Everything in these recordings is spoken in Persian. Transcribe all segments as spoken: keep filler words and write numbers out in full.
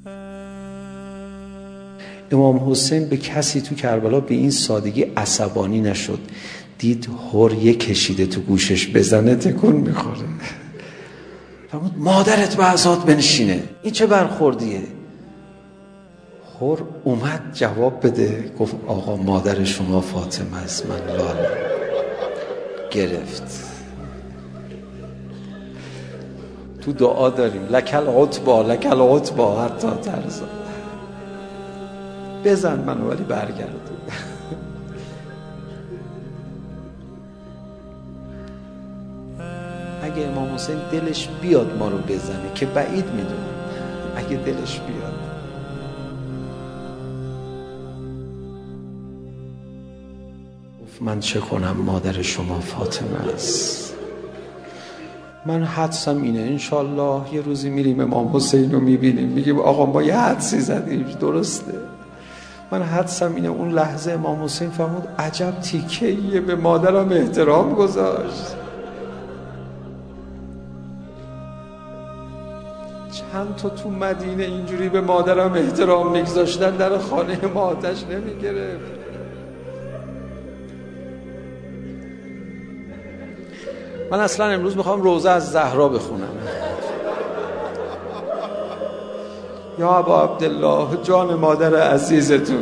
امام حسین به کسی تو کربلا به این سادگی عصبانی نشد. دید هوریه کشیده تو گوشش بزنه تکون میخوره. فرمود مادرت به عزات بنشینه، این چه برخوردیه؟ هور اومد جواب بده، گفت آقا مادر شما فاطمه است، من لال گرفت. تو دعا داریم لکل عتبا لکل عتبا حتی ترزا، بزن منو ولی برگرد. اگه امام حسین دلش بیاد ما رو بزنه که بعید میدونم، اگه دلش بیاد. گفت من چه کنم مادر شما فاطمه است. من حدسم اینه انشالله یه روزی میریم امام حسین رو میبینیم میگیم آقا ما یه حدسی زدیم درسته. من حدسم اینه اون لحظه امام حسین فرمود عجب تیکه‌ایه به مادرم احترام گذاشت. چند تا تو مدینه اینجوری به مادرم احترام میگذاشتن در خانه ما آتش نمیگرفت. من اصلا امروز میخوام روزه از زهرا بخونم. یا ابا عبدالله جان مادر عزیزتون،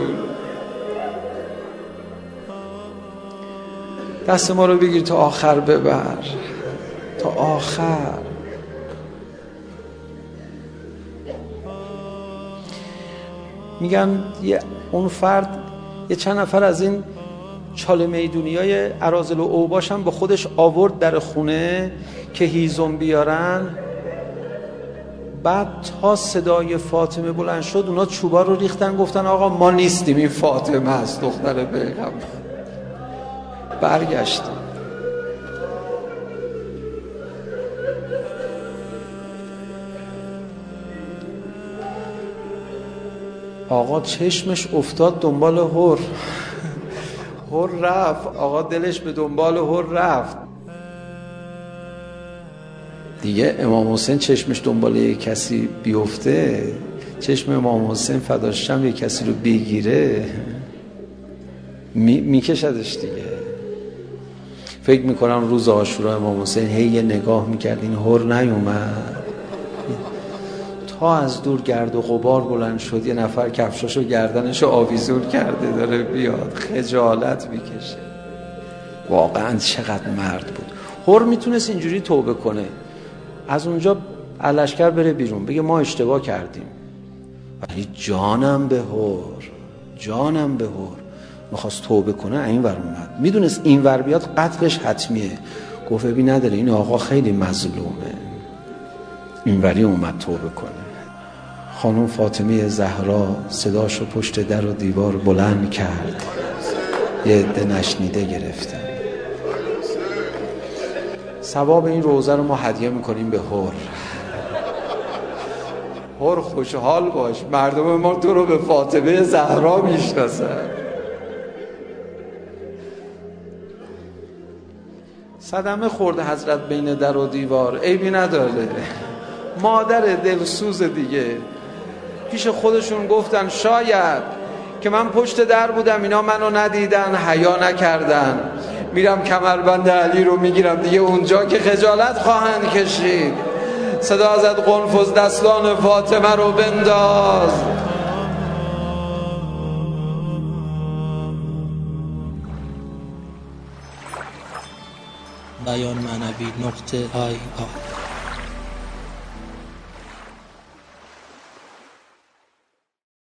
دست ما رو بگیر تا آخر ببر، تا آخر. میگن یه اون فرد یه چند نفر از این چاله میدونی های اراذل و اوباش هم با خودش آورد در خونه که هیزم بیارن. بعد تا صدای فاطمه بلند شد اونا چوبا رو ریختن، گفتن آقا ما نیستیم، این فاطمه است دختر پیغمبر. برگشتن. آقا چشمش افتاد دنبال هور. هور رفت، آقا دلش به دنبال هور رفت. دیگه امام حسین چشمش دنبال یک کسی بیفته، چشم امام حسین فداشم یک کسی رو بگیره می، میکشدش دیگه. فکر میکنم روز عاشورا امام حسین هی یه نگاه میکرد این هور نیومد، تا از دور گرد و غبار بلند شد یه نفر کفشاشو گردنشو آویزون کرده داره بیاد، خجالت میکشه. واقعا چقدر مرد بود. هور میتونست اینجوری توبه کنه، از اونجا لشکر بره بیرون بگه ما اشتباه کردیم، ولی جانم به هور، جانم به هور میخواست توبه کنه. این ور اومد، میدونست این ور بیاد قتلش حتمیه. گفت ببین نداره این آقا خیلی مظلومه، این وری اومد توبه کنه. خانم فاطمه زهرا صداشو پشت در و دیوار بلند کرد، یه عده نشنیده گرفتن. ثواب این روزه رو ما هدیه میکنیم به هور. هور خوشحال باش، مردم ما تو رو به فاطمه زهرا میشناسن. صدمه خورده حضرت بین در و دیوار، عیبی نداره، مادر دلسوز دیگه. پیش خودشون گفتن شاید که من پشت در بودم اینا منو ندیدن، حیا نکردن، میرم کمربند علی رو میگیرم دیگه اونجا که خجالت خواهند کشید. صدا زد قنفذ دستان فاطمه رو بنداز. بیان معنوی نقطه آی آر